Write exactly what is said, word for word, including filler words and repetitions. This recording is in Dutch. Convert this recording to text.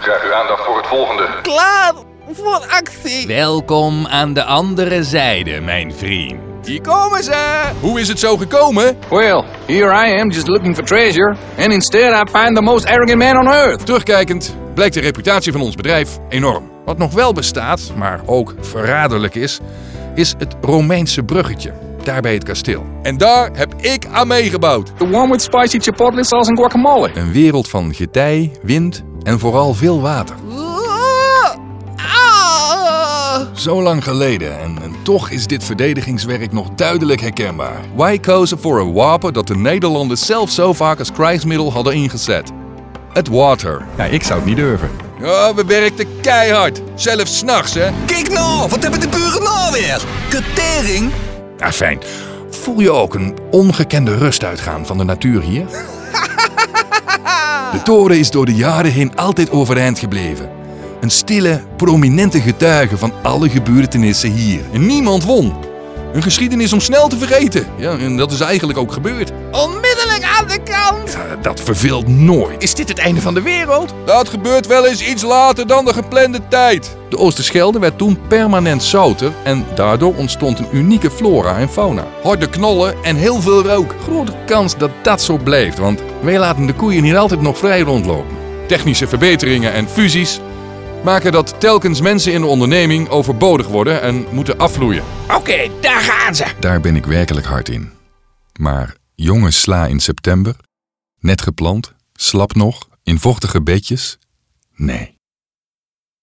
graag uw aandacht voor het volgende. Klaar voor actie. Welkom aan de andere zijde, mijn vriend. Hier komen ze. Hoe is het zo gekomen? Well, here I am just looking for treasure. And instead I find the most arrogant man on earth. Terugkijkend blijkt de reputatie van ons bedrijf enorm. Wat nog wel bestaat, maar ook verraderlijk is, is het Romeinse bruggetje. Daar bij het kasteel. En daar heb ik aan meegebouwd. The one with spicy chipotle sauce and guacamole. Een wereld van getij, wind en vooral veel water. Zo lang geleden en, en toch is dit verdedigingswerk nog duidelijk herkenbaar. Wij kozen voor een wapen dat de Nederlanders zelf zo vaak als krijgsmiddel hadden ingezet. Het water. Ja, ik zou het niet durven. Ja, we werkten keihard. Zelfs 's nachts, hè. Kijk nou, wat hebben de buren nou weer? Ketering. Ja, fijn. Voel je ook een ongekende rust uitgaan van de natuur hier? De toren is door de jaren heen altijd overeind gebleven. Een stille, prominente getuige van alle gebeurtenissen hier. En niemand won. Een geschiedenis om snel te vergeten. Ja, en dat is eigenlijk ook gebeurd. Onmiddellijk aan de kant. Ja, dat verveelt nooit. Is dit het einde van de wereld? Dat gebeurt wel eens iets later dan de geplande tijd. De Oosterschelde werd toen permanent zouter en daardoor ontstond een unieke flora en fauna. Harde knollen en heel veel rook. Grote kans dat dat zo blijft, want wij laten de koeien hier altijd nog vrij rondlopen. Technische verbeteringen en fusies maken dat telkens mensen in de onderneming overbodig worden en moeten afvloeien. Oké, okay, daar gaan ze. Daar ben ik werkelijk hard in. Maar jonge sla in september, net geplant, slap nog, in vochtige bedjes? Nee.